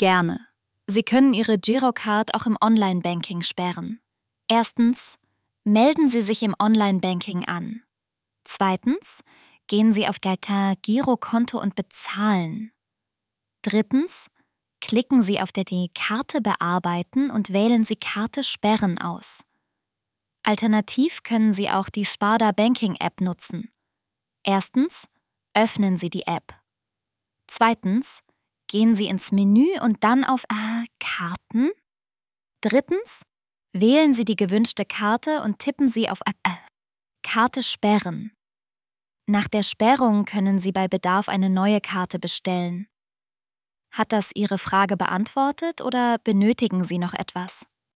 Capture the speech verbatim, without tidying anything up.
Gerne. Sie können Ihre Girocard auch im Online-Banking sperren. Erstens, melden Sie sich im Online-Banking an. Zweitens, gehen Sie auf Ihr Girokonto und bezahlen. Drittens, klicken Sie auf die Karte bearbeiten und wählen Sie Karte sperren aus. Alternativ können Sie auch die Sparda Banking App nutzen. Erstens, öffnen Sie die App. Zweitens, gehen Sie ins Menü und dann auf äh, Karten. Drittens, wählen Sie die gewünschte Karte und tippen Sie auf äh, Karte sperren. Nach der Sperrung können Sie bei Bedarf eine neue Karte bestellen. Hat das Ihre Frage beantwortet oder benötigen Sie noch etwas?